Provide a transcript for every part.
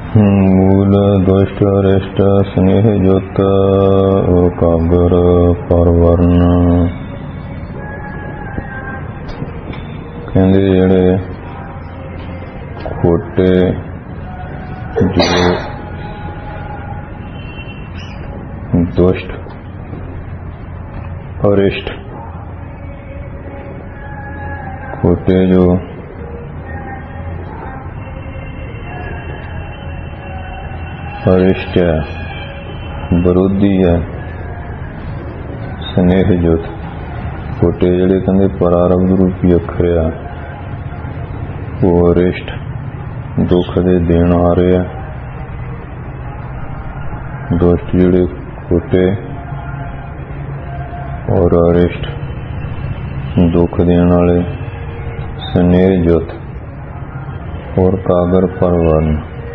मूल दुष्ट अरिष्ट स्नेह जुत कागर परवर्ण। कहते जेड़े खोटे जो दुष्ट अरिष्ट खोटे जो अरिष्ट है विरोधी है स्नेह जुत खोटे जेड़े कहते प्रारब्ध रूपी अखर आ वो अरिष्ट दुख दे देण आ रहे हैं। दुष्ट जेड़े खोटे और अरिष्ट दुख देण वाले स्नेह जुत और कागर परवर्ण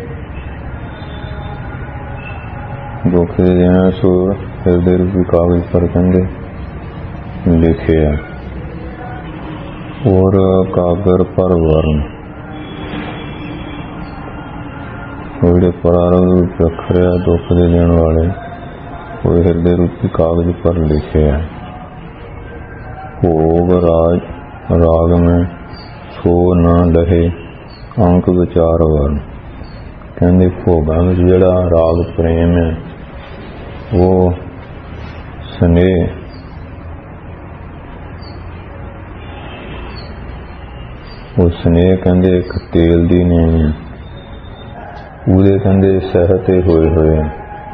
दुख दे देना सो हृदय रूपी कागज पर कहते लिखे है। और कागर परवर्ण जोड़े प्रारब्ध रूपी अखर है दुख दे देने वाले वो हृदय रूपी कागज पर लिखे है। भोग राग में सो न लहे अंक विचार वर्ण कहते भोगां में जिहड़ा राग प्रेम है वो स्नेह वो स्नेह कहते एक तेल दी नहीं है ਉਹਦੇ ਕਹਿੰਦੇ ਸਹਿਤੇ ਹੋਏ ਹੋਏ ਆ।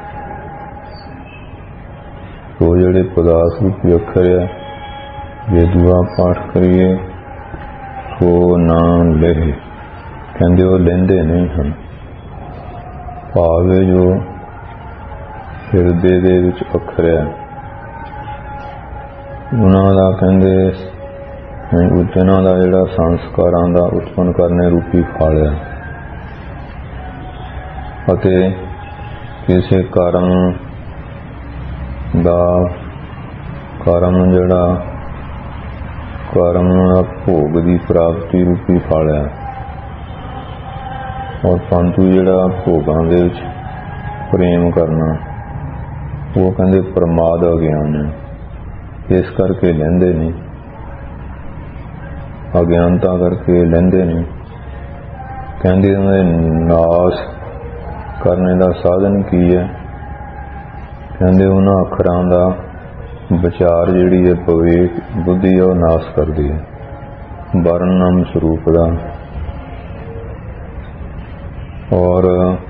ਉਹ ਜਿਹੜੇ ਪਦਾਰਥ ਰੂਪੀ ਅੱਖਰ ਆ ਜੇ ਦੁਆ ਪਾਠ ਕਰੀਏ ਸੋ ਨਾ ਲਹੇ ਕਹਿੰਦੇ ਉਹ ਲੈਂਦੇ ਨਹੀਂ ਹਨ। ਭਾਵੇਂ ਜੋ ਹਿਰਦੇ ਦੇ ਵਿੱਚ ਅੱਖਰ ਆ ਉਹਨਾਂ ਦਾ ਕਹਿੰਦੇ ਉਹਨਾਂ ਦਾ ਜਿਹੜਾ ਸੰਸਕਾਰਾਂ ਦਾ ਉਤਪੰਨ ਕਰਨੇ ਰੂਪੀ ਫਲ ਆ ਅਤੇ ਕਿਸੇ ਕਰਮ ਦਾ ਜਿਹੜਾ ਕਰਮ ਦਾ ਭੋਗ ਦੀ ਪ੍ਰਾਪਤੀ ਰੂਪੀ ਫਲ ਹੈ। ਔਰ ਪੰਤੂ ਜਿਹੜਾ ਭੋਗਾਂ ਦੇ ਵਿੱਚ ਪ੍ਰੇਮ ਕਰਨਾ ਉਹ ਕਹਿੰਦੇ ਪ੍ਰਮਾਦ ਅਗਿਆਨ ਹੈ। ਇਸ ਕਰਕੇ ਲੈਂਦੇ ਨਹੀਂ ਅਗਿਆਨਤਾ ਕਰਕੇ ਲੈਂਦੇ ਨਹੀਂ। ਕਹਿੰਦੇ ਉਹਨਾਂ ਦੇ ਨਾਸ करने का साधन की है कहते उन्होंने अखरां का विचार जिहड़ी है विवेक बुद्धि है वह नाश करती है। वर्णनम स्वरूप का और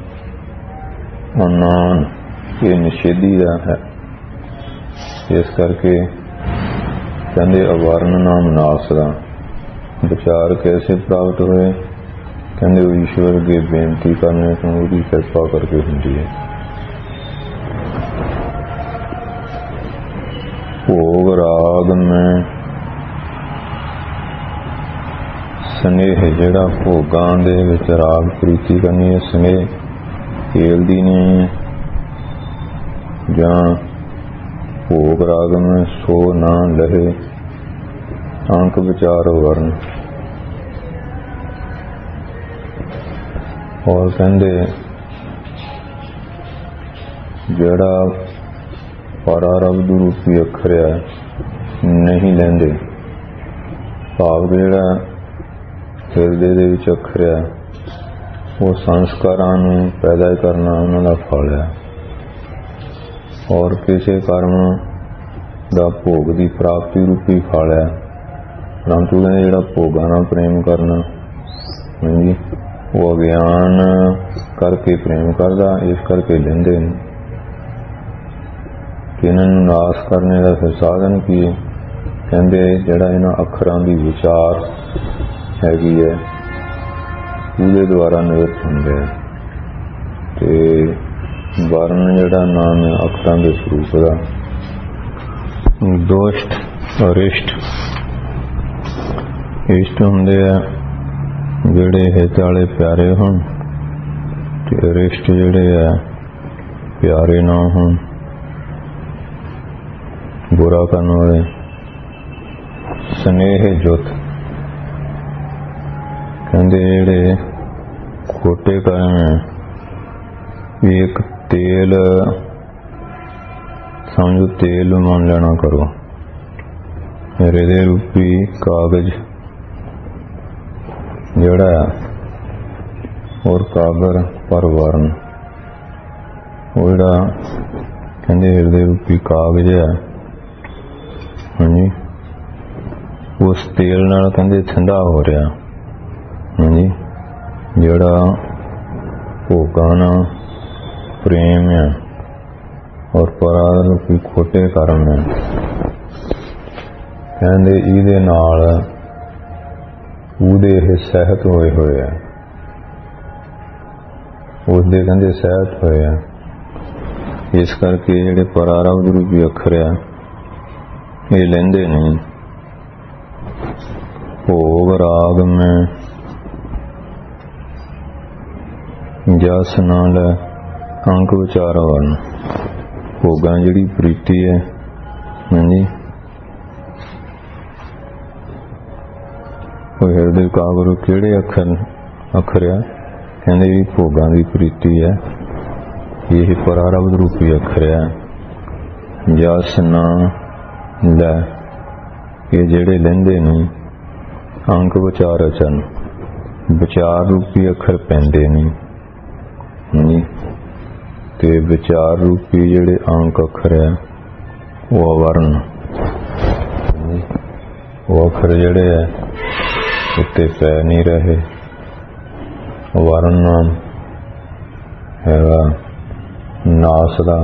अनान ये निषेधी का है। इस करके कहते अवर्णनम नाश का विचार कैसे प्राप्त हुए कहते ईश्वर के बेनती करने को उसकी कृपा करके होती है। भोग राग में स्नेह जिहड़ा भोगां दे विच राग प्रीति करनी है स्नेह खेलदी नहीं है जां भोग राग में सो ना लहे अंक विचार वर्ण। और कहते जड़ा प्रारब्ध रूपी अखर नहीं लेंदे भाव जड़ा हिरदे दे विच अखर वो संस्कारां नूं पैदा करना उन्हां दा फल है। और किसी कर्म दा भोग की प्राप्ति रूपी फल है। परंतु कहते जड़ा भोगां नाल प्रेम करना जी वो अज्ञान करके प्रेम करता इस करके लेंदे कि इन्होंने नाश करने का फिर साधन की कहते जड़ा इन्हां अखरां दी विचार हैगी है उसदे द्वारा निवृत्त होंदे ते वर्ण जड़ा नाम है अखरां दे स्वरूप का दुष्ट अरिष्ट इष्ट होंदे आ ਜਿਹੜੇ ਹਿਤ ਵਾਲੇ ਪਿਆਰੇ ਹੋਣ ਤੇ ਅਰਿਸ਼ਟ ਜਿਹੜੇ ਆ ਪਿਆਰੇ ਨਾ ਹੋਣ बुरा करने वाले स्नेह जुत कहते जेड़े खोटे कर्म हैं ਵੀ ਇੱਕ ਤੇਲ ਸਮਝੋ, ਤੇਲ ਮੰਨ ਲੈਣਾ ਕਰੋ, ਹਿਰਦੇ ਰੂਪੀ ਕਾਗਜ਼ ਜਿਹੜਾ ਆ, ਔਰ ਕਾਗਰ ਪਰ ਵਰਨ, ਉਹ ਜਿਹੜਾ ਕਹਿੰਦੇ ਹਿਰਦੇ ਰੂਪੀ ਕਾਗਜ਼ ਹੈ, ਹਾਂਜੀ, ਉਸ ਤੇਲ ਨਾਲ ਕਹਿੰਦੇ ਠੰਡਾ ਹੋ ਰਿਹਾ, ਹਾਂਜੀ, ਜਿਹੜਾ ਭੋਗਾਂ ਨਾਲ ਪ੍ਰੇਮ ਹੈ ਔਰ ਪਰਾਰ ਰੂਪੀ ਖੋਟੇ ਕਰਮ ਹੈ। ਕਹਿੰਦੇ ਇਹਦੇ ਨਾਲ ਉਹਦੇ ਇਹ ਸਹਿਤ ਹੋਏ ਆ, ਉਸਦੇ ਕਹਿੰਦੇ ਸਹਿਤ ਹੋਏ ਆ। ਇਸ ਕਰਕੇ ਜਿਹੜੇ ਪਰਾਰਬਧ ਰੂਪੀ ਅੱਖਰ ਆ ਇਹ ਲੈਂਦੇ ਨਹੀਂ। ਭੋਗ ਰਾਗ ਮੈਂ ਜਸ ਨਾਲ ਅੰਕ ਵਿਚਾਰ ਵਰਨ, ਭੋਗਾਂ ਜਿਹੜੀ ਪ੍ਰੀਤੀ ਹੈ, ਹਾਂਜੀ, ਉਹ ਹਿਰਦੇ ਕਾਗਰੂ ਕਿਹੜੇ ਅੱਖਰ ਆ, ਕਹਿੰਦੇ ਵੀ ਭੋਗਾਂ ਦੀ ਪ੍ਰੀਤੀ ਹੈ, ਇਹ ਪਰਾਰਬਧ ਰੂਪੀ ਅੱਖਰ ਆ। ਜਸ ਨਾ ਲੈ, ਇਹ ਜਿਹੜੇ ਲੈਂਦੇ ਨੇ ਅੰਕ ਵਿਚਾਰ ਅਚਨ, ਵਿਚਾਰ ਰੂਪੀ ਅੱਖਰ ਪੈਂਦੇ ਨਹੀਂ, ਹਾਂਜੀ, ਤੇ ਵਿਚਾਰ ਰੂਪੀ ਜਿਹੜੇ ਅੰਕ ਅੱਖਰ ਆ ਉਹ ਅਵਰਨ, ਉਹ ਅੱਖਰ ਜਿਹੜੇ ਆ ਉੱਤੇ ਪੈ ਨਹੀਂ ਰਹੇ। ਵਰਨ ਨਾਮ ਹੈਗਾ ਨਾਸ ਦਾ,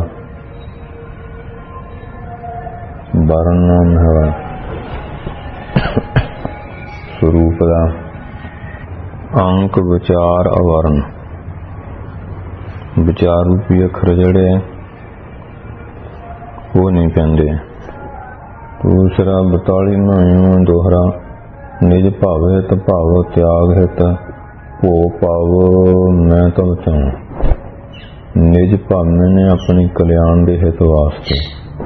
ਵਰਨ ਨਾਮ ਹੈਗਾ ਸਰੂਪ ਦਾ, ਅੰਕ ਵਿਚਾਰ ਅਵਰਨ, ਵਿਚਾਰ ਰੂਪੀ ਅੱਖਰ ਜਿਹੜੇ ਉਹ ਨਹੀਂ ਪੈਂਦੇ। ਦੂਸਰਾ 42ਵਾਂ ਦੋਹਰਾ, ਨਿਜ ਭਾਵ ਹਿਤ ਭਾਵ ਤਿਆਗ ਹਿਤ ਭੋ ਭਾਵ ਮੈਂ ਤਬ ਚਾਹੂੰ। ਨਿਜ ਭਾਵੇਂ ਨੇ ਆਪਣੀ ਕਲਿਆਣ ਦੇ ਹਿਤ ਵਾਸਤੇ,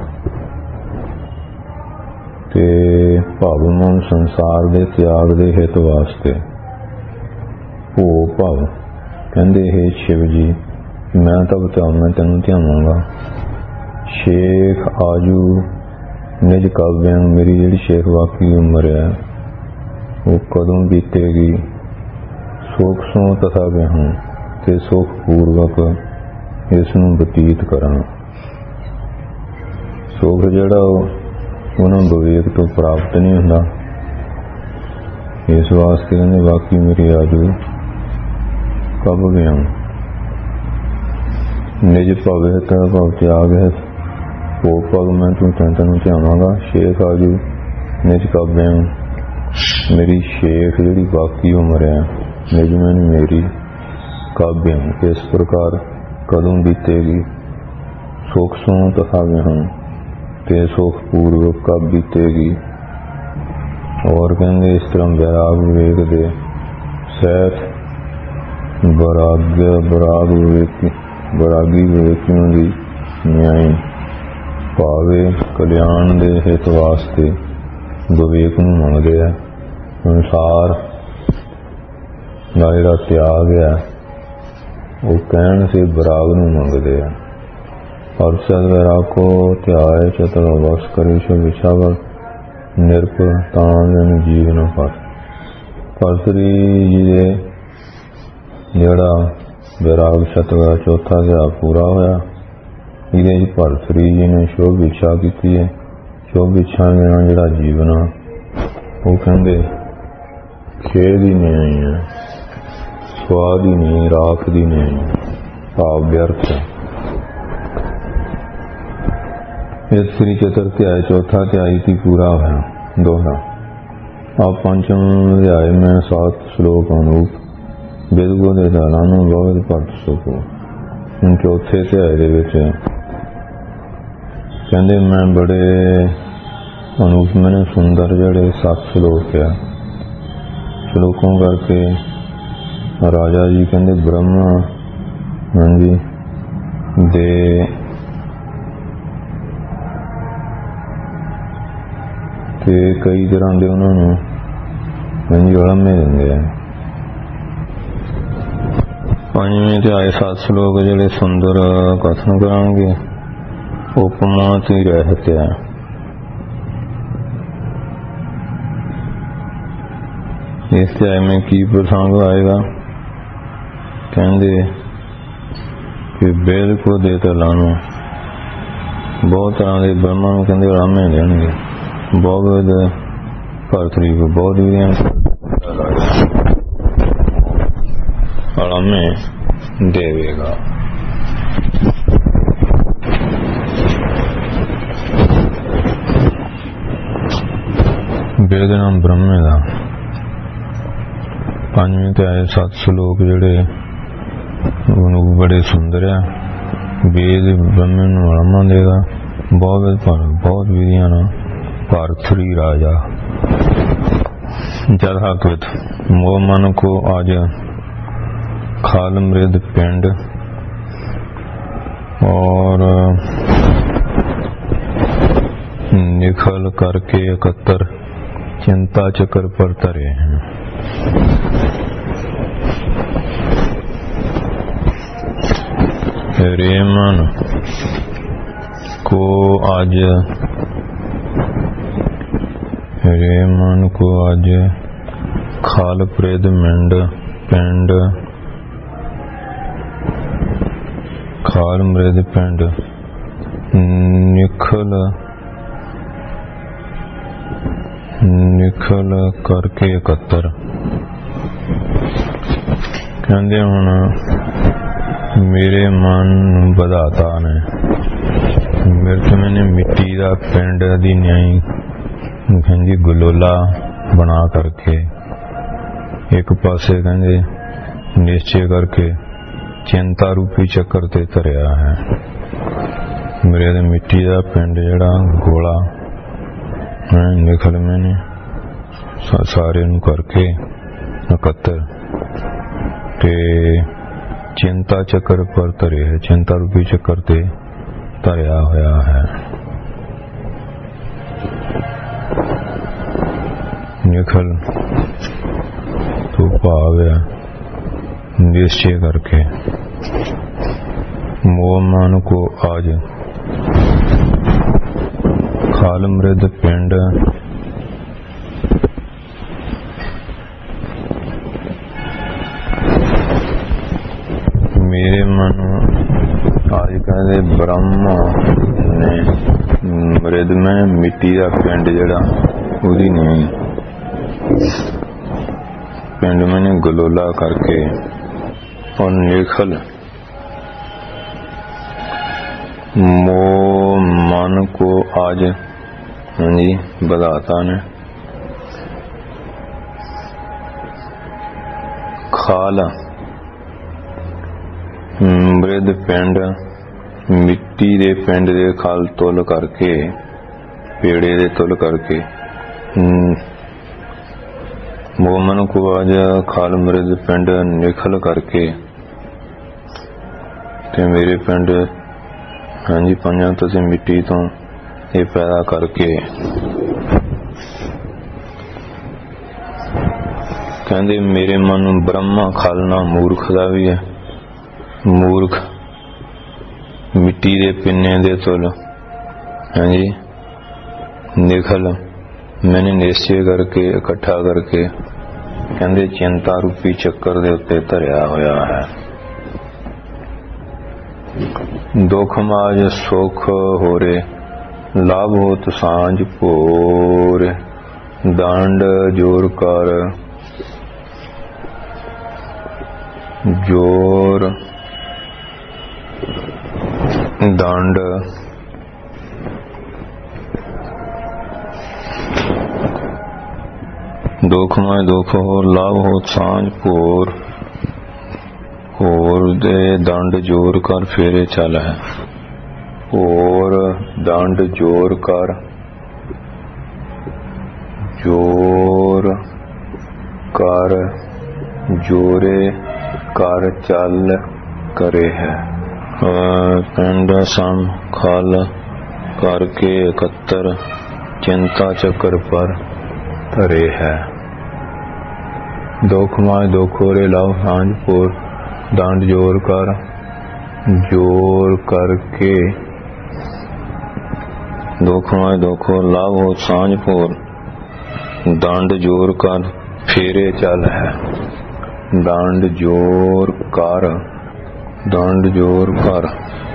ਤੇ ਭਾਵ ਮਨ ਸੰਸਾਰ ਦੇ ਤਿਆਗ ਦੇ ਹਿਤ ਵਾਸਤੇ। ਭੋ ਭਾਵ ਕਹਿੰਦੇ ਹੈ ਸ਼ਿਵ ਜੀ ਮੈਂ ਤਬ ਚਾਹੂੰ, ਮੈਂ ਤੈਨੂੰ ਧਿਆਵਾਂਗਾ। ਸ਼ੇਖ ਆਜੂ ਨਿਜ ਕਾਵਿਆਂ, ਮੇਰੀ ਜਿਹੜੀ ਸ਼ੇਖ ਵਾਕੀ ਉਮਰ ਹੈ ਉਹ ਕਦੋਂ ਬੀਤੇਗੀ। ਸੋਖ ਸੋ ਤਥਾ ਵਿਹੂੰ, ਤੇ ਸੁਖ ਪੂਰਵਕ ਇਸ ਨੂੰ ਬਤੀਤ ਕਰਾਂ। ਸੁਖ ਜਿਹੜਾ ਉਹਨਾਂ ਵਿਵੇਕ ਤੋਂ ਪ੍ਰਾਪਤ ਨਹੀਂ ਹੁੰਦਾ, ਇਸ ਵਾਸਤੇ ਕਹਿੰਦੇ ਵਾਕੀ ਮੇਰੀ ਆਜੂ ਕਬ ਵਿਹੂੰ। ਨਿਜ ਭਵੇ ਤਾਂ ਭਵ ਤਿਆਗ ਹੈ, ਭੋ ਭਗ ਮੈਂ ਤੂੰ ਤੈਨੂੰ ਧਿਆਵਾਂਗਾ। ਸ਼ੇਖ ਆਜੂ ਨਿਜ ਕਾਵਿਆਂ, ਮੇਰੀ ਸ਼ੇਖ ਜਿਹੜੀ ਬਾਕੀ ਉਮਰ ਹੈ, ਨਿਜ ਮੈਨੂੰ ਮੇਰੀ ਕਾਵਿਆਂ, ਇਸ ਪ੍ਰਕਾਰ ਕਦੋਂ ਬੀਤੇਗੀ। ਸੁਖ ਸੋ ਤਥਾ ਵਿਹੂੰ, ਤੇ ਸੁਖ ਪੂਰਵਕ ਕਬ ਬੀਤੇਗੀ। ਔਰ ਕਹਿੰਦੇ ਇਸ ਤਰ੍ਹਾਂ ਵੈਰਾਗ ਵਿਵੇਕ ਦੇ ਸਹਿਤ ਬਰਾਗੀ ਵਿਵੇਕਿਆਂ ਦੀ ਨਿਆਈ ਭਾਵੇ ਕਲਿਆਣ ਦੇ ਹਿਤ ਵਾਸਤੇ ਵਿਵੇਕ ਨੂੰ ਮੰਗਦੇ ਆ। ਸੰਸਾਰ ਦਾ ਜਿਹੜਾ ਤਿਆਗ ਹੈ ਉਹ ਕਹਿਣ ਸੇ ਬਰਾਗ ਨੂੰ ਮੰਗਦੇ ਆ। ਅਰਸ਼ਦ ਵੈਰਾਕੋ ਧਿਆਏ ਚਤੁਰ ਵਸ ਕਰੇ ਸੋ ਵਿਛਾਵਰ ਨਿਰਭਰ ਤਾਂ ਜਨ ਜੀਵਨ ਪਰ। ਪਰਤਰੀ ਜੀ ਦੇ ਜਿਹੜਾ ਵੈਰਾਗ ਸ਼ਤਕ ਚੌਥਾ ਅਧਿਆਇ ਪੂਰਾ ਹੋਇਆ, ਇਹਦੇ ਚ ਭਰਤਰੀ ਜੀ ਨੇ ਸ਼ੋਭ ਇੱਛਾ ਕੀਤੀ ਹੈ। ਸ਼ੋਭ ਇੱਛਾ ਦੇ ਨਾਲ ਜਿਹੜਾ ਜੀਵਨ ਆ ਉਹ ਕਹਿੰਦੇ ਖੇਡ ਦੀ ਨਿਆਈ ਹੈ, ਸਵਾਦ ਹੀ ਨਹੀਂ, ਰਾਖ ਦੀ ਨਿਆਈ, ਭਾਵ ਵਿਅਰਥ ਹੈ। ਇਹ ਸ੍ਰੀ ਚਤੁਰਥ ਅਧਿਆਇ ਚੌਥਾ ਅਧਿਆਇ ਹੀ ਪੂਰਾ ਹੋਇਆ ਦੋਹਰਾ। ਆਪ ਪੰਚਮ ਅਧਿਆਇ ਮੈਂ 7 ਸ਼ਲੋਕ ਅਨੂਪ ਬਿਲਗੋ ਦੇ ਦਾਲਾਂ ਨੂੰ ਬਹੁਤ ਭਗਤ ਸਕੋ। ਹੁਣ ਚੌਥੇ ਅਧਿਆਇ ਦੇ ਵਿੱਚ ਕਹਿੰਦੇ ਮੈਂ ਬੜੇ ਅਨੂਪ ਮੈਨੇ ਸੁੰਦਰ ਜਿਹੜੇ 7 ਸ਼ਲੋਕ ਆ, ਸ਼ਲੋਕਾਂ ਕਰਕੇ ਰਾਜਾ ਜੀ ਕਹਿੰਦੇ ਬ੍ਰਹਮਾ ਹਾਂਜੀ ਦੇ ਤੇ ਕਈ ਤਰ੍ਹਾਂ ਦੇ ਉਹਨਾਂ ਨੂੰ ਹਾਂਜੀ ਉਲੰਮੇ ਦਿੰਦੇ ਆ। ਪੰਜਵੇਂ ਤੇ ਆਏ 7 ਸ਼ਲੋਕ ਜਿਹੜੇ ਸੁੰਦਰ ਕਥਨ ਕਰਾਂਗੇ। ਉਪਮਾ ਤੇ ਰਹਿਤ ਹੈ। ਇਸ ਤੇ में की प्रसंग आएगा। कहते कि बेल को दे लानो बहुत तरह के ब्रह्मा में कहते रामे लेंगे बहुत भरतरी को बहुत विधियां रामे देवेगा। बेल का नाम ब्रह्मे का। पंजवें ते आए 7 श्लोक जिहड़े बड़े सुंदर है। वेद ब्रह्मे नूं रामा देगा बहुत विधियां ना पार्थरी राजा। जदहाकृत मोह मन को आज खाल मृद पिंड और निखल करके एकत्र चिंता चक्र पर तरे हैं। रेमन को आज खाल प्रेद मिंड पिंड खाल मृद पिंड निखल करके एकत्र। कहते हुण मेरे मन बधाता ने मिर्त मैंने मिट्टी का पिंड दी न्याई कहते गलोला बना करके एक पासे कहते निश्चय करके चिंता रूपी चक्कर ते धरिया है। मेरे मिट्टी का पिंड जड़ा गोला निखल मैंने सारे नू करके एकत्र ते चिंता चक्र पर तरे है। चिंता रूपी चक्कर ते धरिया होया है। निखल तो भाव है निश्चय करके मोह मान को आज खाल मृद पिंड मेरे मन आज कहते ब्रह्म ने मृद में मिट्टी का पिंड जड़ा उदी नहीं पिंड मैंने गलोला करके और निखल मोह मन को आज जी बधाता ने खाल मृद पिंड मिट्टी दे पिंड दे खाल तुल करके पेड़े दे तुल करके मोमन को आज खाल मृद पिंड निखल करके ते मेरे पिंड हाँ जी पंजा तो मिट्टी तो ये पैदा करके कहते मेरे मन ब्रह्मा खालना मूर्ख का भी है। मूर्ख मिट्टी दे पिन्ने दे तुल हाँ जी निखल मैंने निश्चय करके इकट्ठा करके कहते चिंता रूपी चक्कर दे उत्ते धरिया होया है। दुख माज सुख होरे लाभ होत सांझ भोर दंड जोर कर जोर दंड दुख में दुख हो लाभ हो सांझ भोर और दे दंड जोर कर फेरे चल है। और दंड जोर कर जोरे कर चल करे है। पिंड सम खाल करके एकत्र चिंता चक्र पर धरे है। दुख माय दुख होरे लाभ सांझ भोर ਡੰਡ ਜੋਰ ਕਰ जोर करके दुखमय दुखो लाभ हो सांझ भोर दंड जोर कर फेरे चल है दंड जोर कर दंड जोर कर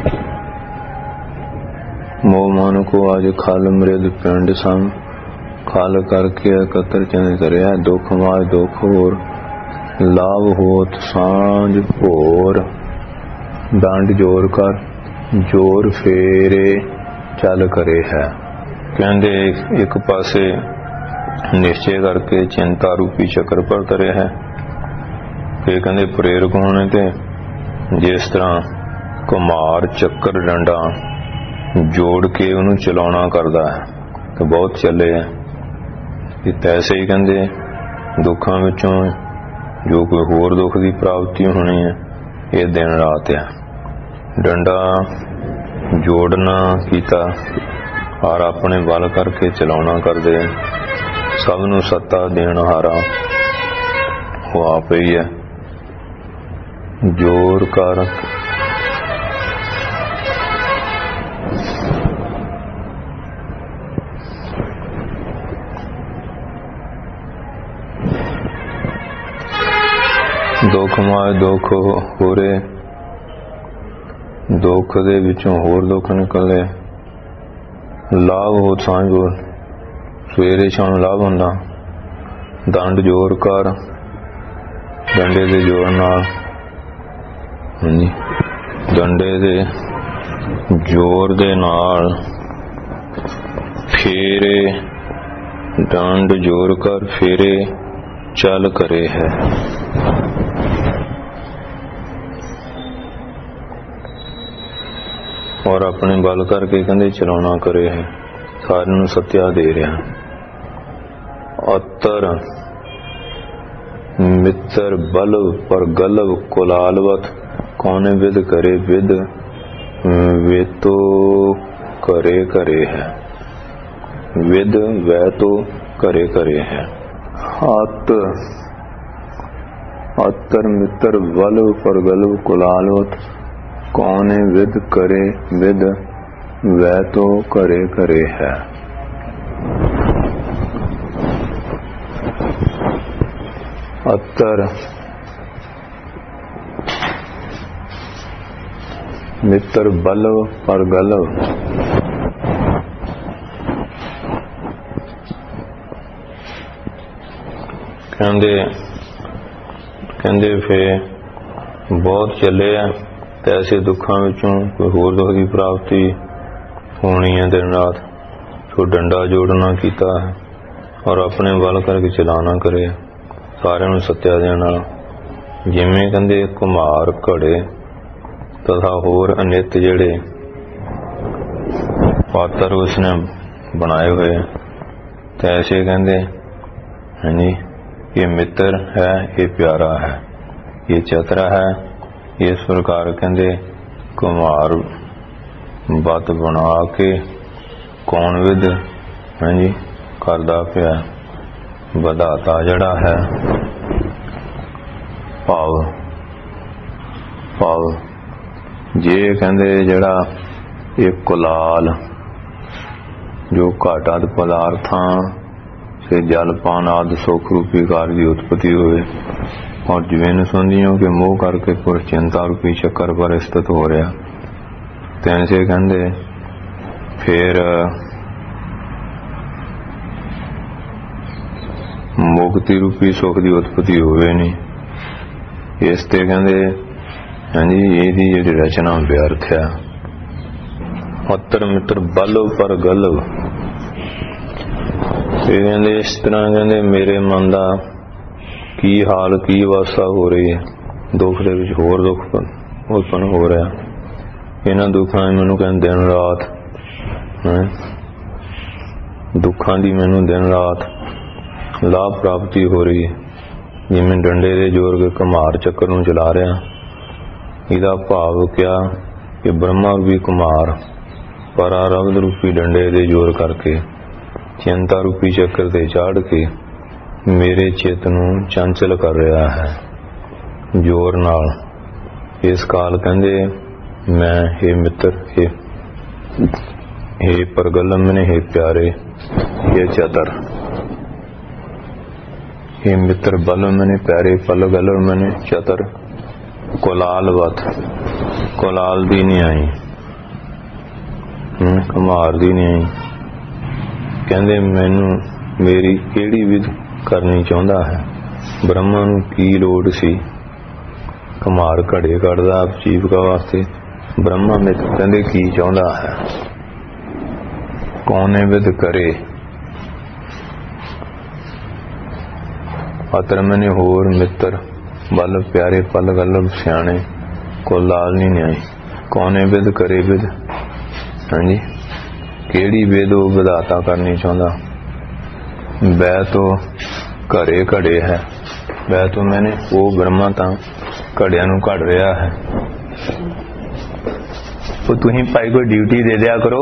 मोह मन को आज खल मृद पिंड सम खल करके एकत्र चंद करिया दुखमय दुख होर लाभ होत सांझ भोर डंड जोर कर जोर फेरे चल करे है। कहते एक पासे निश्चय करके चिंता रूपी चक्र पर तरे है। फिर कहते प्रेरक होने ते जिस तरह कुमार चक्कर डंडा जोड़ के उन्होंने चलाना करता है तो बहुत चले है। तैसे ही कहते दुखों विचों जो कोई होर दुख की प्राप्ति होनी है ये दिन रात है। डंडा जोड़ना कीता और अपने बल करके चलाना कर दे सबनों सत्ता देना हारा वो आप ही है। जोर कर दुखमय दुख हो रहे दुख दे विचों होर दुख निकले लाभ हो सांझ बोल सवेरे शाम लाभ होंदा दंड जोर कर डंडे दे जोर नाल डंडे दे जोर दे नाल फेरे डंड जोर कर फेरे चल करे है। और अपने बल करके कहते चलाना करे है सारे सत्या दे रहा। अतर मित्र बलव पर गलव कुलालवत कौने विद करे विद वे तो करे करे है विद वह तो करे करे है। अतर मित्र बलव पर गलव कुलालवत कौन विद करे विद वह तो करे करे है। अतर मित्र बलव पर गलव कहते फे बहुत चले ऐसे दुखों विचों कोई होर दुख की प्राप्ति होनी है दिन रात तो डंडा जोड़ना कीता है और अपने बल करके चलाना करे सारे सत्या देना जिमें कहते कुमार घड़े तथा होर अनित जेड़े पात्र उसने बनाए हुए तो ऐसे कहते हाँ जी ये मित्र है ये प्यारा है ये चतरा है। इस प्रकार कहते कुमार बत बना के कौन विद हाँ जी करदा पिया बधाता जड़ा है भाव भाव जे कहते जड़ा ये कुलाल जो घाटा पदार्थां से जलपान आदि सुख रूपी कार्य की उत्पत्ति हुए और जिवें सुनियों के मोह करके पुरुष चिंता रूपी चक्कर पर स्थित हो रहा तैसे कहते फिर मुक्ति रूपी सुख की उत्पत्ति होवे नहीं इस ते कहते हाँ जी यही जी रचना व्यर्थ है। अतर मित्र बलव पर गलव कहते इस तरह कहते मेरे मन का की हाल की वासा हो रही है दुख दे विच होर दुख उत्पन्न हो रहा इन्हां दुखां मैनू कहते दिन रात दुखां दी मैनू दिन रात लाभ प्राप्ति हो रही है जिमें डंडे दे जोर के कुमार चक्कर नूं चला रहा। इहदा भाव क्या कि ब्रह्मा रूपी कुमार परारब्ध रूपी डंडे दे जोर करके चिंता रूपी चक्कर ते चाड़ के मेरे चित नूं चंचल कर रहा है जोर नाल इस काल कहंदे मैं हे मित्र हे परगलम मने हे प्यारे हे चतर। हे मित्र बलम मने प्यारे पल गलम मने चतर। कुलालवत कुलाल दी नहीं आई कुमार दी नहीं आई। कहंदे मैनू मेरी केड़ी विध करनी चाहुंदा है। ब्रह्मा नू की लोड़ सी कुमार घड़े कढ़दा जीविका वास्ते। ब्रह्मा में कहंदे की चाहुंदा है। कौने विध करे अतर मैंने होर मित्र बल प्यारे पल गलब सियाणे को लाल नहीं न्याई। कौने विध करे विध। हाँ जी केड़ी विध वो विधाता करनी चाहुंदा। वै तो घरे घड़े है। वै तो मैंने वो ब्रह्मा तां घड़िया नू घड़ रहा है। तो तुसीं भाई कोई ड्यूटी दे दिया करो।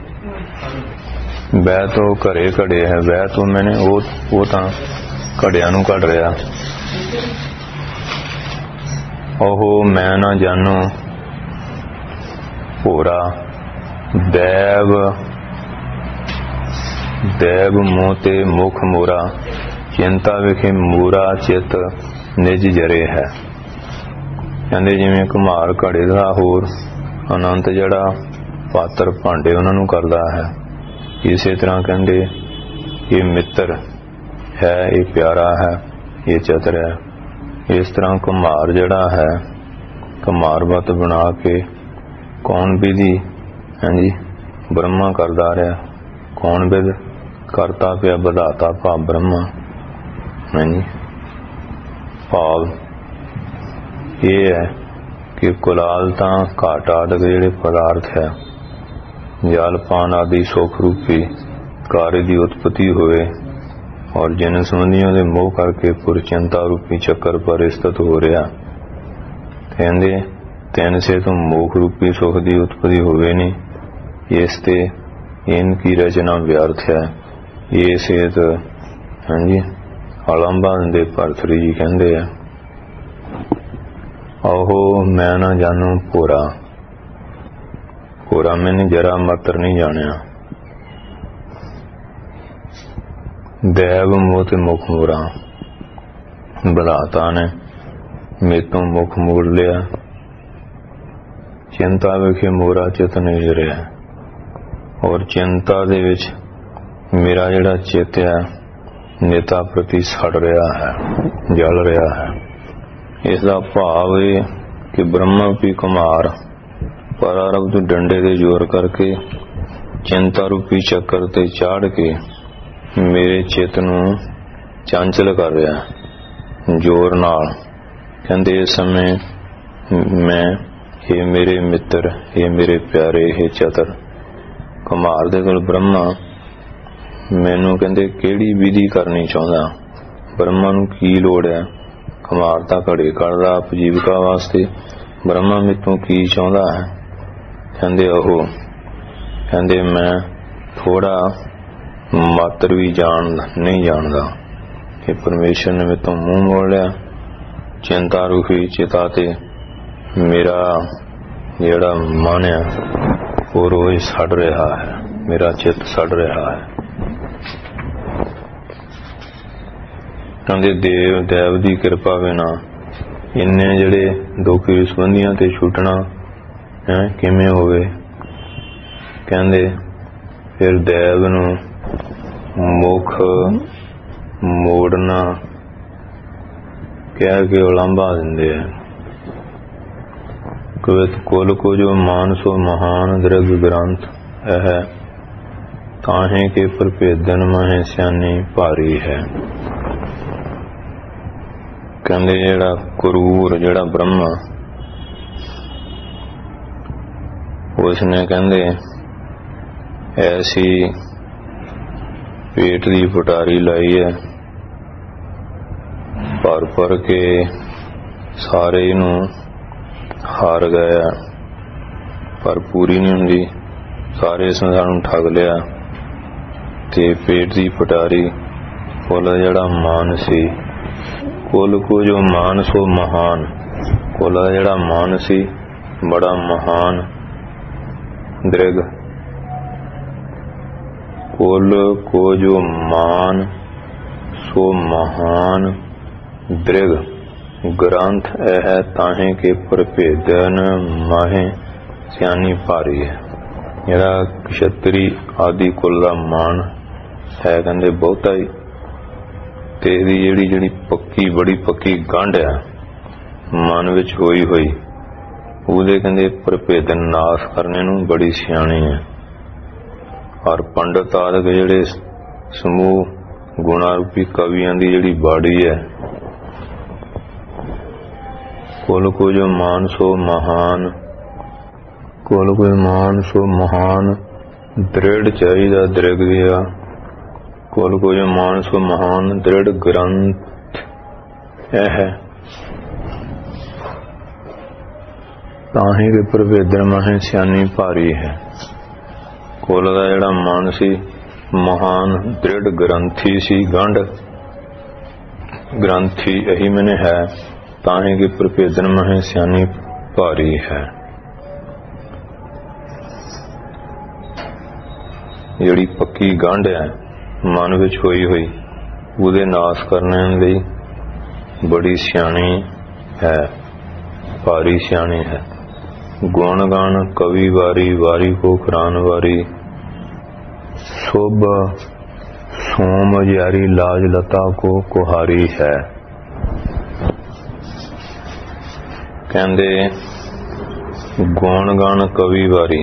वै तो घरे घड़े है। वै तो मैंने वो तां घड़िया नू घड़ रहा। ओहो मैं ना जानो भोरा दैव दैव मोते मुख मोरा चिंता विखे मूरा चित निज जरे है। कहंदे जिवें कुमार घड़े दा होर अनंत जड़ा पात्र भांडे उन्हां नूं करदा है। इसे तरह कहंदे ये मित्र है ये प्यारा है ये चतर है। इस तरह कुमार जड़ा है कुमारवत बना के कौन विधि है जी ब्रह्मा करदा रहा। कौन विध करता पिया विधाता भाव ब्रह्मा है जी। भाव ये है कि कुलालता घाट आदि जेड़े पदार्थ है जल पान आदि सुख रूपी कार्य की उत्पत्ति होए और जिन संबंधियों के मोह करके पुर चिंता रूपी चक्कर पर स्थित हो रहा। कहंदे तैन से तो मोख रूपी सुख की उत्पत्ति होवे नहीं। इसते इनकी रचना व्यर्थ है। ये सेत हाँ जी अलंबा दे भरतरी जी कहंदे है ओहो मैं ना जानू भोरा भोरा मैंने जरा मात्र नहीं जानिया। दैव मोह मुख मोरा विधाता ने मेरे तो मुख मोड़ लिया। चिंता विखे मोरा चित नहीं जरिया। और चिंता दे विच मेरा जिहड़ा चित है नेता प्रति सड़ रहा है जल रहा है। इसका भाव ये कि ब्रह्मा भी कुमार प्रारब्ध डंडे दे जोर करके चिंता रूपी चक्कर ते चाड़ के मेरे चित नू चांचल कर रहा जोर नाल। कहंदे इस समय मैं हे मेरे मित्र हे मेरे प्यारे हे चतर कुमार दे कोल ब्रह्मा मैनू कहंदे केड़ी विधि करनी चाहुंदा। ब्रह्मा नू की लोड़ है। कुमार तां घड़े कढ़दा उपजीविका वास्ते। ब्रह्मा मेतों की चाहुंदा है। कहंदे ओहो कहंदे मैं थोड़ा मात्र भी नहीं जानदा कि परमेश्वर ने मेरे तो मुंह मोड़ लिया। चिंता रूपी चिता ते मेरा जेड़ा मन है वो रोज सड़ रहा है। मेरा चित सड़ रहा है। कहंदे देव दैव दी कृपा बिना इन्ने जड़े दुखी संबंधियां ते छुटना है किवें होवे। कहंदे फिर दैव नू मुख मोड़ना कह के उलांबा दिंदे है। कुल को जो मानसो महान द्रव्य ग्रंथ है ताहे के प्रभेदन महे स्यानी भारी है। कहंदे जेड़ा क्रूर जेड़ा ब्रह्मा उसने कहंदे ऐसी पेट की पटारी लाई है भर के सारे नू हार गया पर पूरी नहीं हुंदी। सारे संसार नू ठग लिया ते पेट की पटारी कुल जड़ा मान सी कुल को जो मान सो महान ਕੁਲ ਦਾ ਜਿਹੜਾ ਮਾਨ ਸੀ ਬੜਾ ਮਹਾਨ ਦ੍ਰਿਗ। ਕੁਲ ਕੋ ਜੋ ਮਾਨ ਸੋ ਮਹਾਨ ਦ੍ਰਿਗ। ਗ੍ਰੰਥ ਇਹ ਤਾਹੇ ਕੇ ਪ੍ਰਭੇਦਨ ਮਾਹੇ ਸਿਆਣੀ ਭਾਰੀ ਹੈ। ਜਿਹੜਾ ਕਸ਼ਤਰੀ ਆਦਿ ਕੁਲ ਦਾ ਮਾਣ ਹੈ ਕਹਿੰਦੇ ਬਹੁਤਾ ਹੀ, ਤੇ ਇਹਦੀ ਜਿਹੜੀ ਪੱਕੀ ਬੜੀ ਪੱਕੀ ਗੰਢ ਆ ਮਨ ਵਿੱਚ ਹੋਈ ਹੋਈ, ਉਹਦੇ ਕਹਿੰਦੇ ਪ੍ਰਭੇਦਨ ਨਾਸ ਕਰਨੇ ਨੂੰ ਬੜੀ ਸਿਆਣੀ ਹੈ। ਔਰ ਪੰਡਤ ਆਦਿਕ ਜਿਹੜੇ ਸਮੂਹ ਗੁਣਾ ਰੂਪੀ ਕਵੀਆਂ ਦੀ ਜਿਹੜੀ ਬਾੜੀ ਹੈ, ਕੁਲ ਕੁਝ ਮਾਨ ਸੋ ਮਹਾਨ, ਕੁਲ ਕੁਝ ਮਾਨ ਸੋ ਮਹਾਨ ਦ੍ਰਿੜ ਚਾਹੀਦਾ ਦ੍ਰਿਗ ਗਿਆ। ਕੁਲ ਕੁਝ ਮਾਨ ਸੋ ਮਹਾਨ ਦ੍ਰਿੜ ਗ੍ਰੰਥ ਇਹ ਤਾਹੀ ਕੇ ਪ੍ਰਭੇਦਨ ਮਾਹੇ ਸਿਆਣੀ ਭਾਰੀ ਹੈ। ਕੁਲ ਦਾ ਜਿਹੜਾ ਮਨ ਸੀ ਮਹਾਨ ਦ੍ਰਿੜ ਗ੍ਰੰਥੀ ਸੀ ਗੰਢ। ਗ੍ਰੰਥੀ ਇਹੀ ਮੈਨੇ ਹੈ ਤਾਹੀ ਕੇ ਪ੍ਰਭੇਦਨ ਮਾਹੇ ਸਿਆਣੀ ਭਾਰੀ ਹੈ। ਜਿਹੜੀ ਪੱਕੀ ਗੰਢ ਹੈ ਮਨ ਵਿੱਚ ਹੋਈ ਹੋਈ, ਉਹਦੇ ਨਾਸ ਕਰਨ ਲਈ ਬੜੀ ਸਿਆਣੀ ਹੈ, ਭਾਰੀ ਸਿਆਣੀ ਹੈ। ਗੁਣ ਗਾਣ ਕਵੀ ਵਾਰੀ, ਵਾਰੀ ਕੋ ਖਰਾਨ ਵਾਰੀ, ਸ਼ੋਭ ਸੋਮ ਯਾਰੀ ਲਾਜ ਲਤਾ ਕੋ ਕੁਹਾਰੀ ਹੈ। ਕਹਿੰਦੇ ਗੁਣ ਗਾਣ ਕਵੀ ਵਾਰੀ,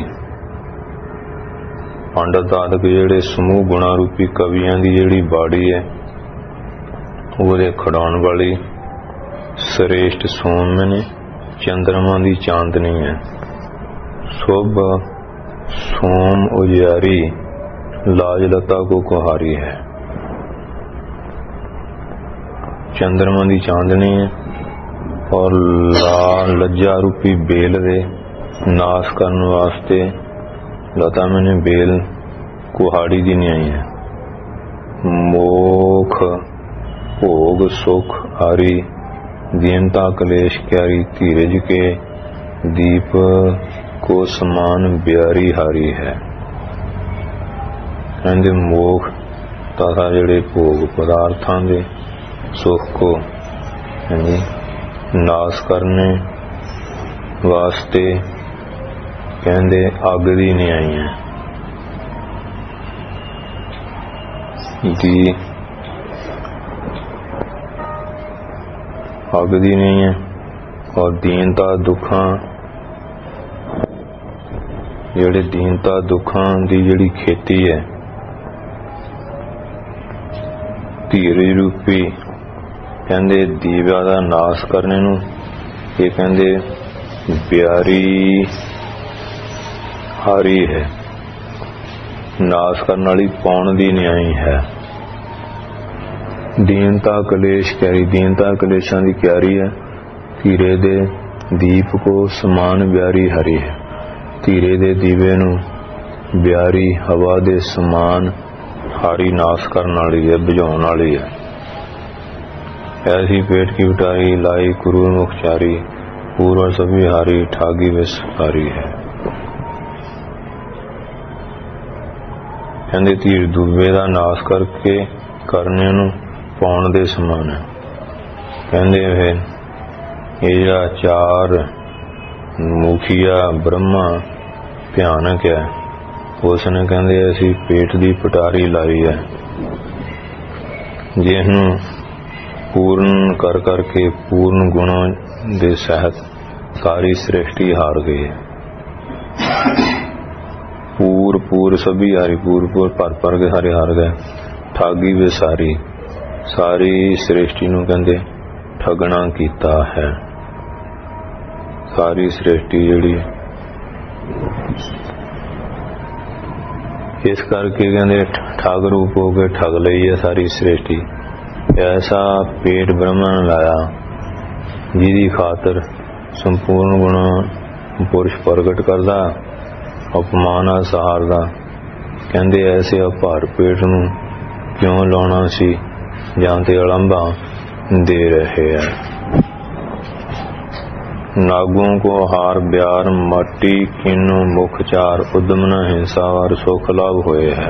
ਪੰਡਤ ਆਦਿਕ ਜਿਹੜੇ ਸਮੂਹ ਗੁਣਾ ਰੂਪੀ ਕਵੀਆਂ ਦੀ ਜਿਹੜੀ ਬਾੜੀ ਹੈ, ਉਹਦੇ ਖੜਾਉਣ ਵਾਲੀ ਸ੍ਰੇਸ਼ਟ ਸੋਮ ਨੇ ਚੰਦਰਮਾ ਦੀ ਚਾਂਦਨੀ ਹੈ। ਸ਼ੁਭ ਸੋਮ ਉਜਿਆਰੀ ਲਾਜ ਲਤਾ ਕੋ ਕੁਹਾਰੀ ਹੈ। ਚੰਦਰਮਾ ਦੀ ਚਾਂਦਨੀ ਹੈ ਔਰ ਲੱਜਾ ਰੂਪੀ ਬੇਲ ਦੇ ਨਾਸ ਕਰਨ ਵਾਸਤੇ ਲਤਾ ਮੈਨੇ ਬੇਲ ਕੁਹਾੜੀ ਦੀ ਨਿਆਈ ਹੈ। ਮੋਖ ਭੋਗ ਸੁਖ ਆਰੀ, ਦੀਨਤਾ ਕਲੇਸ਼ क्यारी, ਧੀਰਜ ਕੇ ਦੀਪ ਕੋ ਸਮਾਨ ਬਿਆਰੀ ਹਾਰੀ ਹੈ। ਕਹਿੰਦੇ ਮੋਖ ਤਥਾ ਜਿਹੜੇ ਭੋਗ ਪਦਾਰਥਾਂ ਦੇ ਸੁਖ ਕੋ ਨਾਸ ਕਰਨੇ ਵਾਸਤੇ ਕਹਿੰਦੇ ਅੱਗ ਦੀ ਨਿਆਈ ਹੈ। ਦੀ ਅੱਗ ਦੀ ਨਹੀਂ ਹੈ। ਔਰ ਦੀਨਤਾ ਦੁੱਖਾਂ, ਜਿਹੜੇ ਦੀਨਤਾ ਦੁੱਖਾਂ ਦੀ ਜਿਹੜੀ ਖੇਤੀ ਹੈ, ਧੀਰਜ ਰੂਪੀ ਕਹਿੰਦੇ ਦੀਵਿਆ ਦਾ ਨਾਸ ਕਰਨੇ ਨੂੰ ਇਹ ਕਹਿੰਦੇ ਬਿਆਰੀ ਹਾਰੀ ਹੈ, ਨਾਸ ਕਰਨ ਵਾਲੀ ਪੌਣ ਦੀ ਨਿਆਈ ਹੈ। ਦੀਨਤਾ ਕਲੇਸ਼ ਕਿਆਰੀ, ਦੀਨਤਾ ਕਲੇਸ਼ਾਂ ਦੀ ਕਿਆਰੀ ਹੈ। ਧੀਰੇ ਦੇ ਦੀਪ ਕੋ ਸਮਾਨ ਬਿਆਰੀ ਹਰੀ ਹੈ, ਧੀਰੇ ਦੇ ਦੀਵੇ ਨੂੰ ਬਿਆਰੀ ਹਵਾ ਦੇ ਸਮਾਨ ਹਾਰੀ ਨਾਸ ਕਰਨ ਵਾਲੀ ਹੈ, ਬੁਝਾਉਣ ਵਾਲੀ ਹੈ। ਐਸੀ ਪੇਟ ਕੀ ਉਟਾਈ ਲਾਈ ਕੁਰੂ ਮੁਖਚਾਰੀ, ਪੂਰਵ ਸਭੀ ਹਾਰੀ ਠਾਗੀ ਵਿਸਹਾਰੀ ਹੈ। ਕਹਿੰਦੇ ਧੀਰ ਦੁਬੇ ਦਾ ਨਾਸ ਕਰਕੇ ਕਰਨੇ ਨੂੰ ਪਾਉਣ ਦੇ ਸਮਾਨ ਹੈ। ਕਹਿੰਦੇ ਇਹ ਜਿਹੜਾ ਚਾਰ ਮੁਖੀਆ ਬ੍ਰਹਮਾ ਭਿਆਨਕ ਹੈ, ਉਸ ਨੇ ਕਹਿੰਦੇ ਅਸੀਂ ਪੇਟ ਦੀ ਪਟਾਰੀ ਲਾਈ ਹੈ, ਜਿਹਨੂੰ ਪੂਰਨ ਕਰ ਕਰਕੇ ਪੂਰਨ ਗੁਣਾਂ ਦੇ ਸਹਿਤ ਸਾਰੀ ਸ੍ਰਿਸ਼ਟੀ ਹਾਰ ਗਈ ਹੈ। ਪੂਰ ਸਭੀ ਹਾਰੀ, ਪੂਰ ਭਰ ਕੇ ਸਾਰੇ ਹਾਰ ਗਏ। ਠਾਗੀ ਵਿਸਾਰੀ, ਸਾਰੀ ਸ੍ਰਿਸ਼ਟੀ ਨੂੰ ਕਹਿੰਦੇ ਠਗਣਾ ਕੀਤਾ ਹੈ। ਸਾਰੀ ਸ੍ਰਿਸ਼ਟੀ ਜਿਹੜੀ ਇਸ ਕਰਕੇ ਕਹਿੰਦੇ ਠੱਗ ਰੂਪ ਹੋ ਕੇ ਠੱਗ ਲਈ ਹੈ ਸਾਰੀ ਸ੍ਰਿਸ਼ਟੀ। ਐਸਾ ਪੇਟ ਬ੍ਰਹਮਾ ਨੇ ਲਾਇਆ ਜਿਹਦੀ ਖਾਤਰ ਸੰਪੂਰਨ ਗੁਣ ਪੁਰਸ਼ ਪ੍ਰਗਟ ਕਰਦਾ, ਅਪਮਾਨ ਸਹਾਰਦਾ। ਕਹਿੰਦੇ ਐਸੇ ਅਭਾਰ ਪੇਟ ਨੂੰ ਕਿਉਂ ਲਾਉਣਾ ਸੀ, ਜਾਂ ਤੇ ਅਲੰਭਾ ਦੇ ਰਹੇ ਹੈ। नागों को हार ब्यार माटी किन्नु मुख चार उद्यम न हिंसा वार सुख लाभ होए है।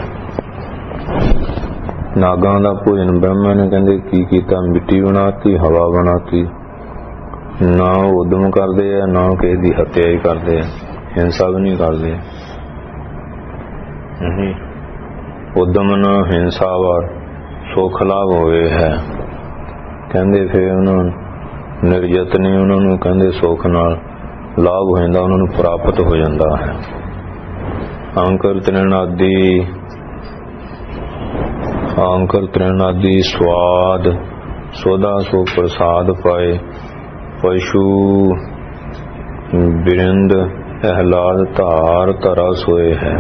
नागां दा भोजन ब्रह्मा ने कहंदे की कीता, मिट्टी बनाती, हवा बनाती। ना उद्यम करते है, ना किसी की हत्या ही करते है, हिंसा भी नहीं करते। उद्यम न हिंसा वार सुख लाभ होए है। कहंदे फिर उन्होंने निर्यतनी उन्होंने कहंदे सुख नाल लाभ हो जाता, उन्होंने प्राप्त हो जाता है। अंकर त्रिनादी, अंकर त्रिनादी स्वाद सोदा सो प्रसाद पाए। पशु बिरंद अहलाद धार धरा सोए है।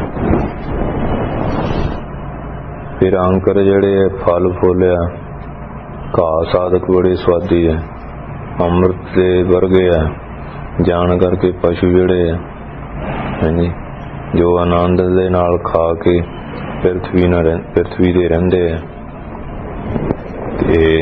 फिर अंकर जड़े फल फूलिया घाह साधक बड़े स्वादी है, अमृत के वर्गे है। जान करके पशु जड़े है जो आनंद दे नाल खा के पृथ्वी दे रहिंदे है। ते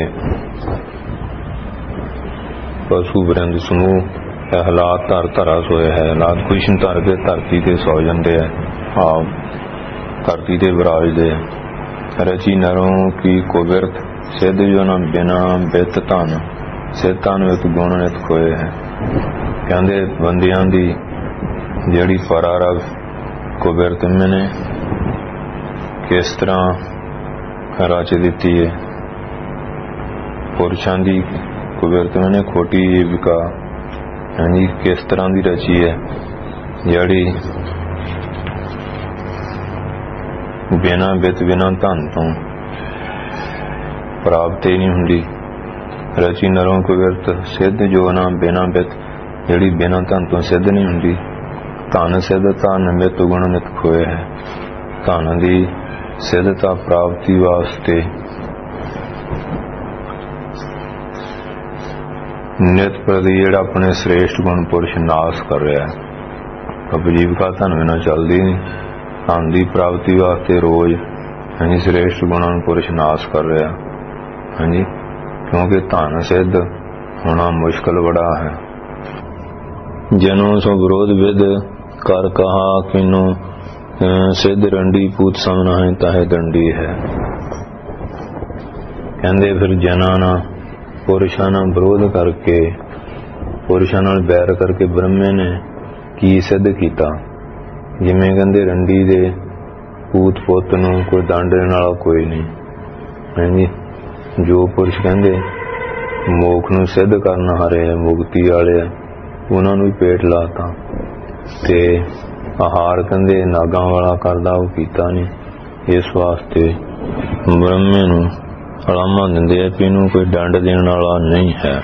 पशु बिरंद समूह अहलाद धर धरा सोए है। अहलाद खुशन धर के धरती ते सौ जाते हैं, आप धरती ते विराजते हैं। रची नरों की कुबिरत सिद्ध जो न बिना बित धन सिद्ध धन वित गुण नित खोए है। कहते बंदियां दी जिहड़ी परारग कुबिरत मैंने किस तरह रच दी है। पुरुषां दी कुबिरत मैंने खोटी जीविका यानी किस तरह की रची है, जिहड़ी बिना बित बिना धन तो प्राप्त ही नहीं हुंदी। रची नरों कुबिरत सिद्ध जो ना बिना बित जिहड़ी बिना धन तो सिद्ध नहीं हुंदी। धन सिद्ध धन मित गुण नित खोए है। धन दी सिद्धता प्राप्ति वास्ते नित प्रति जिहड़ा अपने श्रेष्ठ गुण पुरुष नाश कर रहा है। उपजीविका धन बिना चलती नहीं। धन की प्राप्ति वास्ते रोज हाँ श्रेष्ठ गुणों पुरुष नाश कर रहा हाँ जी, क्योंकि धन सिद्ध होना मुश्किल बड़ा है। जनों सो विरोध विद कर कहा किनो सिद्ध रंडी पूत समना है ताहे दंडी है। कहते फिर जना ना पुरुषां नाल विरोध करके पुरुषां नाल बैर करके ब्रह्मे ने की सिद्ध किया। जिमें कहते रंडी दे पूत पुत नूं कोई दंड देने वाला कोई नहीं है जी। जो पुरुष कहते मोख नूं सिद्ध करना हारे मुक्ति वाले उन्हां नूं भी पेट लाता ते आहार कहते नागां वाला करदा वो कीता नहीं। इस वास्ते ब्रह्मे नूं अलामा दिंदे भी इनूं कोई दंड देने वाला नहीं है।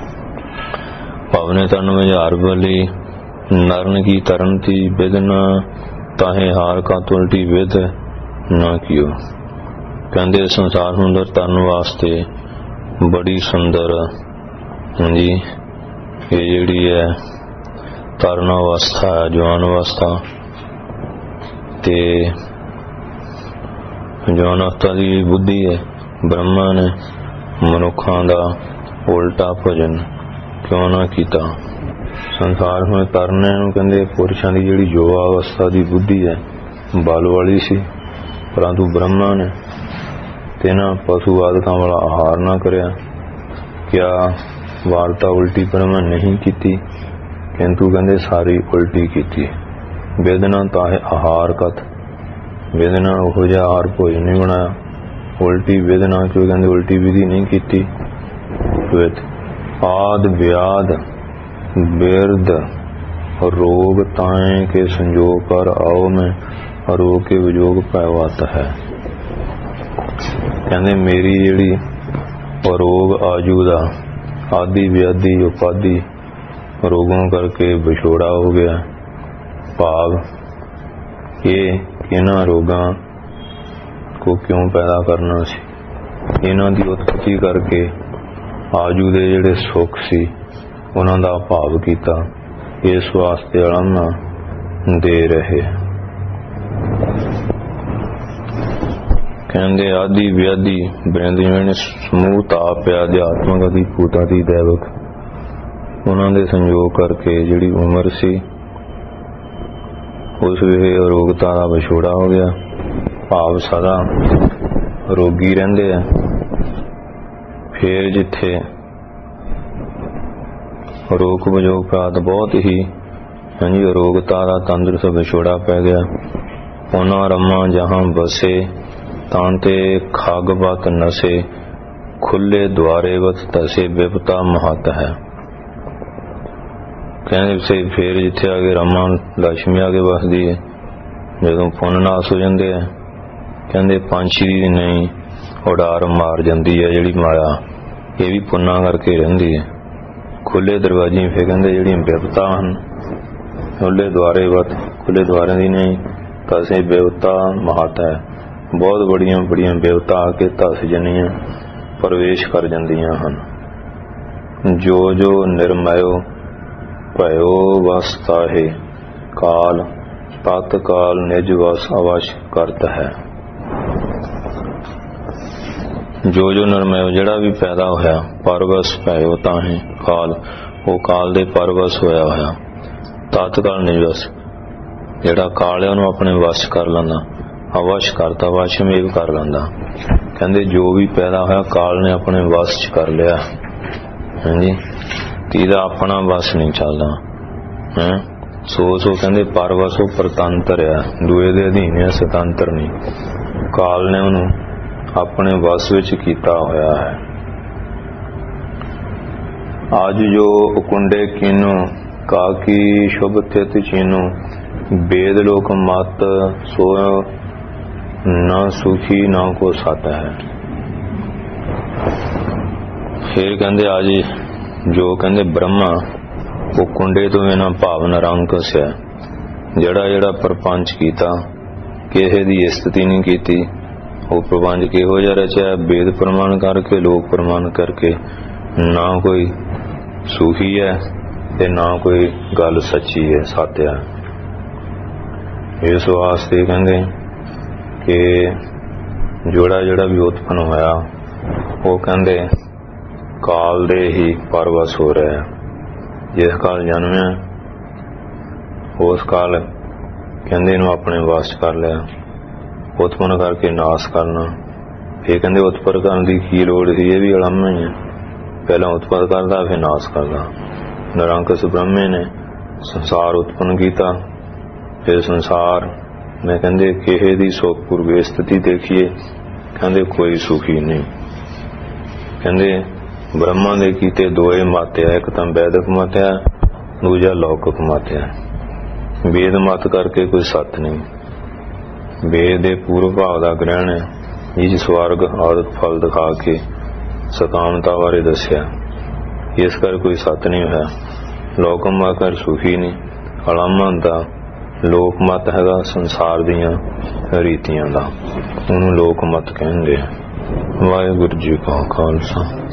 पवने तन विचार बली नरन की तरन थी विद न ताहे हार का तुलटी विद न कियो। कहते संसार सुंदर तरन वास्ते बड़ी सुंदर जी ये जिहड़ी है तरन अवस्था है, जवान अवस्था ते जवान अवस्था की बुद्धि है। ब्रह्मा ने मनुखा दा उल्टा भजन क्यों ना किया। संसार में तरने कहते पुरुषों की जिहड़ी युवा अवस्था की बुद्धि है बल वाली सी, परंतु ब्रह्मा ने तिन्हां पशु आदतां वाला आहार ना करया। क्या वार्ता उल्टी ब्रह्मा नहीं की, किंतु कहते सारी उल्टी की। वेदना ताहे आहार कथ वेदना उहो जिहा आहार भोजन नहीं बनाया। उल्टी वेदना क्यों कहते उल्टी विधि नहीं की। आद व्याध बिरद रोग ताए के संजोग पर आओ में रोग के विजोग पैवात है। कहते मेरी जिहड़ी रोग आजूदा आदि व्याधि उपाधि रोगों करके विछोड़ा हो गया। भाव ये इन्हां रोगां को क्यों पैदा करना सी, इन्हां दी उत्पत्ति करके आजू दे जिहड़े सुख सी उन्हां दा भाव कीता। इस वास्ते अलामा दे रहे। कहते आदि व्याधि बिरंद समूह ताप अध्यात्मक आदि भूतादि दैवक ਉਹਨਾਂ ਦੇ ਸੰਯੋਗ ਕਰਕੇ ਜਿਹੜੀ ਉਮਰ ਸੀ ਉਸ ਵੇਲੇ ਅਰੋਗਤਾ ਦਾ ਵਿਛੋੜਾ ਹੋ ਗਿਆ। ਭਾਵ ਸਦਾ ਰੋਗੀ ਰਹਿੰਦੇ ਆ। ਫਿਰ ਜਿੱਥੇ ਰੋਗ ਵਿਜੋਗ ਪ੍ਰਾਤ ਬਹੁਤ ਹੀ ਅਰੋਗਤਾ ਦਾ ਤੰਦਰੁਸਤ ਵਿਛੋੜਾ ਪੈ ਗਿਆ। ਉਹਨਾਂ ਰਮਾ ਜਹਾਂ ਬਸੇ ਤਾਂ ਤੇ ਖਗ ਬਤ ਨਸੇ ਖੁੱਲੇ ਦੁਆਰੇ ਵਤ ਤਸੇ ਬਿਪਤਾ ਮਹਤ ਹੈ। ਕਹਿੰਦੇ ਫਿਰ ਜਿੱਥੇ ਆ ਕੇ ਰਮਾ ਲక్ష్ਮੀ ਆ ਕੇ ਵਸਦੀ ਹੈ, ਜਦੋਂ ਪੁੰਨ ਨਾਸ ਹੋ ਜਾਂਦੇ ਆ, ਕਹਿੰਦੇ ਪੰਛੀ ਦੀ ਨਹੀਂ ਉਡਾਰ ਮਾਰ ਜਾਂਦੀ ਹੈ ਜਿਹੜੀ ਮਾਇਆ, ਇਹ ਵੀ ਪੁੰਨਾਂ ਕਰਕੇ ਰਹਿੰਦੀ ਹੈ। ਖੁੱਲੇ ਦਰਵਾਜ਼ੇ ਫਿਰ ਕਹਿੰਦੇ ਜਿਹੜੀਆਂ ਬਿਪਤਾ ਹਨ, ਖੁੱਲੇ ਦੁਆਰੇ ਵਤ, ਖੁੱਲੇ ਦੁਆਰਿਆਂ ਦੀ ਨਹੀਂ ਤਸੇ ਬਿਪਤਾ ਮਹਤ ਹੈ। ਬਹੁਤ ਬੜੀਆਂ ਬੜੀਆਂ ਬਿਪਤਾ ਆ ਕੇ ਧਸ ਜਾਂਦੀਆਂ, ਪ੍ਰਵੇਸ਼ ਕਰ ਜਾਂਦੀਆਂ ਹਨ। ਜੋ ਜੋ ਨਿਰਮਯੋ ਭਇਓ ਵਸ ਤਾਹੇ ਕਾਲ ਤਤ ਕਾਲ ਨਿਜ ਵਸ ਅਵਸ਼ ਕਰਤ ਹੈ। ਜੋ ਜੋ ਨਿਰਮਯੋ ਜਿਹੜਾ ਵੀ ਪੈਦਾ ਹੋਇਆ, ਪਰਵਸ ਭਇਓ ਤਾਹੇ ਕਾਲ, ਉਹ ਕਾਲ ਦੇ ਪਰਵਸ ਹੋਇਆ ਹੋਇਆ। ਤਤ ਕਾਲ ਨਿਜ ਵਸ, ਜਿਹੜਾ ਕਾਲ ਹੈ ਉਹਨੂੰ ਆਪਣੇ ਵਸ਼ ਕਰ ਲੈਂਦਾ। ਅਵਸ਼ ਕਰਤਾ, ਵਸ਼ਮੇਵ ਕਰ ਲੈਂਦਾ। ਕਹਿੰਦੇ ਜੋ ਵੀ ਪੈਦਾ ਹੋਇਆ ਕਾਲ ਨੇ ਆਪਣੇ ਵਸ ਚ ਕਰ ਲਿਆ। ਹਾਂਜੀ, ਇਹਦਾ ਆਪਣਾ ਵਸ ਨਹੀਂ ਚੱਲਦਾ। ਸੋ ਕਹਿੰਦੇ ਪਰਵਸ ਉਹ ਪ੍ਰਤੰਤਰ ਆ, ਦੂਏ ਦੇ ਅਧੀਨ ਆ, ਸੁਤੰਤਰ ਨਹੀਂ। ਕਾਲ ਨੇ ਉਹਨੂੰ ਆਪਣੇ ਵਸ ਵਿੱਚ ਕੀਤਾ ਹੋਇਆ ਹੈ। ਅੱਜ ਜੋ ਉਕੁੰਡੇ ਕੀਨੋ ਕਾਕੀ ਸ਼ੁਭ ਤਿਤ ਚੀਨੋ ਵੇਦ ਲੋਕ ਮਤ ਸੋ ਨਾ ਸੁਖੀ ਨਾ ਕੋ ਸਤ ਹੈ। ਫਿਰ ਕਹਿੰਦੇ ਅੱਜ ਜੋ ਕਹਿੰਦੇ ਬ੍ਰਹਮਾ ਉਹ ਕੁੰਡੇ ਤੋਂ ਬਿਨਾਂ ਭਾਵ ਨਿਰੰਕੁਸ਼ ਹੈ। ਜਿਹੜਾ ਪ੍ਰਪੰਚ ਕੀਤਾ, ਕਿਸੇ ਦੀ ਸਥਿਤੀ ਨਹੀਂ ਕੀਤੀ। ਉਹ ਪ੍ਰਪੰਚ ਕਿਹੋ ਜਿਹਾ ਰਚਿਆ, ਵੇਦ ਪ੍ਰਮਾਣ ਕਰਕੇ, ਲੋਕ ਪ੍ਰਮਾਣ ਕਰਕੇ। ਨਾ ਕੋਈ ਸੁਖੀ ਹੈ ਤੇ ਨਾ ਕੋਈ ਗੱਲ ਸੱਚੀ ਹੈ, ਸੱਚ ਹੈ। ਇਸ ਵਾਸਤੇ ਕਹਿੰਦੇ ਕਿ ਜਿਹੜਾ ਵੀ ਉਤਪਨ ਹੋਇਆ ਉਹ ਕਹਿੰਦੇ ਕਾਲ ਦੇ ਹੀ ਪਰਵਸ ਹੋ ਰਿਹਾ। ਜਿਸ ਕਾਲ ਜਨਮਿਆ ਉਸ ਕਾਲ ਕਹਿੰਦੇ ਇਹਨੂੰ ਆਪਣੇ ਵਾਸ ਕਰ ਲਿਆ। ਉਤਪਨ ਕਰਕੇ ਨਾਸ ਕਰਨਾ। ਇਹ ਕਹਿੰਦੇ ਉਤਪਨ ਕਰਨ ਦੀ ਕੀ ਲੋੜ ਸੀ, ਇਹ ਵੀ ਅਲੰਮਾ ਹੀ ਹੈ। ਪਹਿਲਾਂ ਉਤਪਨ ਕਰਦਾ ਫਿਰ ਨਾਸ ਕਰਦਾ। ਨਿਰੰਕੁਸ਼ ਬ੍ਰਹਮੇ ਨੇ ਸੰਸਾਰ ਉਤਪਨ ਕੀਤਾ। ਫਿਰ ਸੰਸਾਰ ਮੈਂ ਕਹਿੰਦੇ ਕਿਸੇ ਦੀ ਸੁਖਪੂਰਵ ਸਥਿਤੀ ਦੇਖੀਏ, ਕਹਿੰਦੇ ਕੋਈ ਸੁਖੀ ਨਹੀਂ। ਕਹਿੰਦੇ ਬ੍ਰਹਮਾ ਦੇ ਕੀਤੇ ਦੋਏ ਮਾਤਿਆ, ਇੱਕ ਤਾਂ ਵੈਦਿਕ ਮਾਤਿਆ, ਦੂਜਾ ਲੌਕਿਕ ਮਾਤਿਆ। ਵੇਦ ਮਤ ਕਰਕੇ ਕੋਈ ਸੱਤ ਨਹੀਂ। ਵੇਦ ਦੇ ਪੂਰਵ ਭਾਵ ਦਾ ਗ੍ਰਹਿਣ ਹੈ, ਜਿਸ ਸਵਰਗ ਆਦਿਕ ਫਲ ਦਿਖਾ ਕੇ ਸਕਾਮਤਾ ਬਾਰੇ ਦੱਸਿਆ। ਇਸ ਕਰ ਕੋਈ ਸੱਤ ਨਹੀਂ ਹੋਇਆ। ਲੋਕ ਮਤ ਕਰ ਸੁਖੀ ਨਹੀਂ। ਅਲਾਮਾ ਦਾ ਲੋਕ ਮਤ ਹੈਗਾ ਸੰਸਾਰ ਦੀਆਂ ਰੀਤੀਆਂ ਦਾ, ਉਹਨੂੰ ਲੋਕ ਮਤ ਕਹਿੰਦੇ ਆ। ਵਾਹਿਗੁਰੂ ਜੀ ਕਾ ਖਾਲਸਾ।